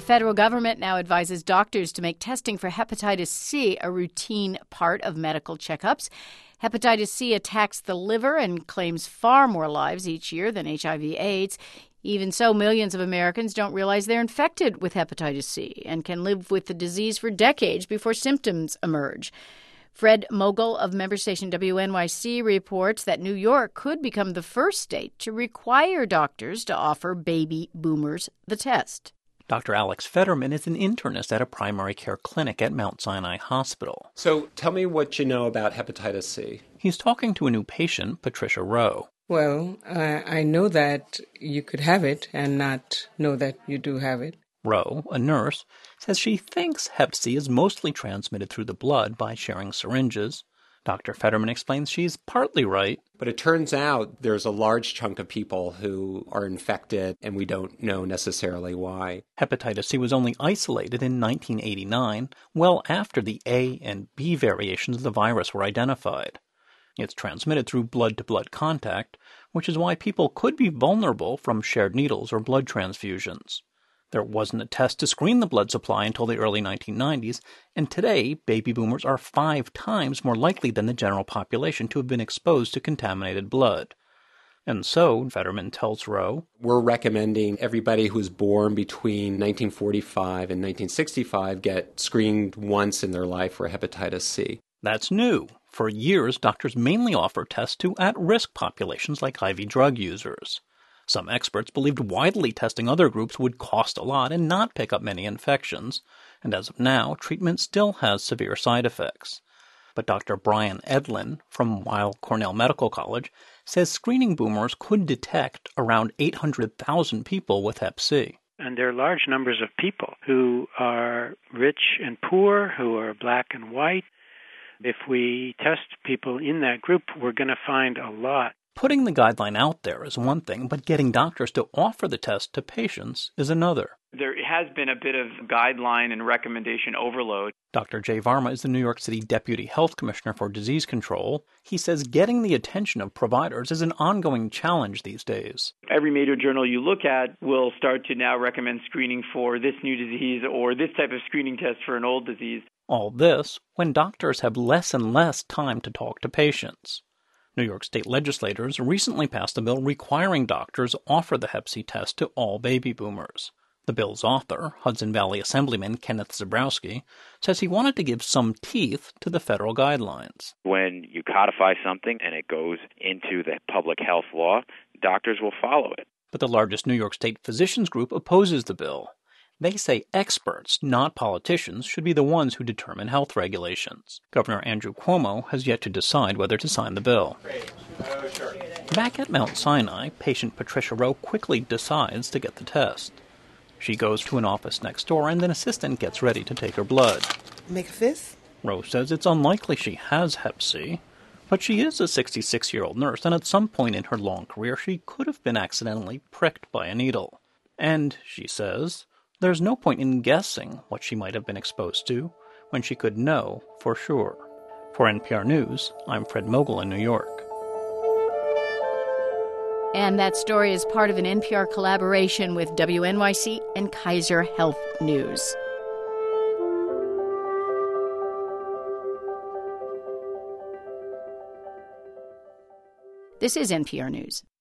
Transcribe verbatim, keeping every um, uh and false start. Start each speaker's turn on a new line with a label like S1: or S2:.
S1: federal government now advises doctors to make testing for hepatitis C a routine part of medical checkups. Hepatitis C attacks the liver and claims far more lives each year than H I V/AIDS. Even so, millions of Americans don't realize they're infected with hepatitis C and can live with the disease for decades before symptoms emerge. Fred Mogul of member station W N Y C reports that New York could become the first state to require doctors to offer baby boomers the test.
S2: Doctor Alex Fetterman is an internist at a primary care clinic at Mount Sinai Hospital.
S3: So tell me what you know about hepatitis C.
S2: He's talking to a new patient, Patricia Rowe.
S4: Well, I, I know that you could have it and not know that you do have it.
S2: Rowe, a nurse, says she thinks hep C is mostly transmitted through the blood by sharing syringes. Doctor Fetterman explains she's partly right.
S3: But it turns out there's a large chunk of people who are infected, and we don't know necessarily why.
S2: Hepatitis C was only isolated in nineteen eighty-nine, well after the A and B variations of the virus were identified. It's transmitted through blood-to-blood contact, which is why people could be vulnerable from shared needles or blood transfusions. There wasn't a test to screen the blood supply until the early nineteen nineties, and today baby boomers are five times more likely than the general population to have been exposed to contaminated blood. And so, Fetterman tells Rowe,
S3: we're recommending everybody who was born between nineteen forty-five and nineteen sixty-five get screened once in their life for hepatitis C.
S2: That's new. For years, doctors mainly offer tests to at-risk populations like I V drug users. Some experts believed widely testing other groups would cost a lot and not pick up many infections, and as of now, treatment still has severe side effects. But Doctor Brian Edlin from Weill Cornell Medical College says screening boomers could detect around eight hundred thousand people with hep C.
S5: And there are large numbers of people who are rich and poor, who are black and white. If we test people in that group, we're going to find a lot.
S2: Putting the guideline out there is one thing, but getting doctors to offer the test to patients is another.
S6: There has been a bit of guideline and recommendation overload.
S2: Doctor Jay Varma is the New York City Deputy Health Commissioner for Disease Control. He says getting the attention of providers is an ongoing challenge these days.
S6: Every major journal you look at will start to now recommend screening for this new disease or this type of screening test for an old disease.
S2: All this when doctors have less and less time to talk to patients. New York state legislators recently passed a bill requiring doctors offer the hep C test to all baby boomers. The bill's author, Hudson Valley Assemblyman Kenneth Zebrowski, says he wanted to give some teeth to the federal guidelines.
S7: When you codify something and it goes into the public health law, doctors will follow it.
S2: But the largest New York State physicians group opposes the bill. They say experts, not politicians, should be the ones who determine health regulations. Governor Andrew Cuomo has yet to decide whether to sign the bill.
S3: Oh, sure.
S2: Back at Mount Sinai, patient Patricia Rowe quickly decides to get the test. She goes to an office next door, and an assistant gets ready to take her blood.
S4: Make a fist?
S2: Rowe says it's unlikely she has hep C, but she is a sixty-six-year-old nurse, and at some point in her long career, she could have been accidentally pricked by a needle. And, she says, there's no point in guessing what she might have been exposed to when she could know for sure. For N P R News, I'm Fred Mogul in New York.
S1: And that story is part of an N P R collaboration with W N Y C and Kaiser Health News. This is N P R News.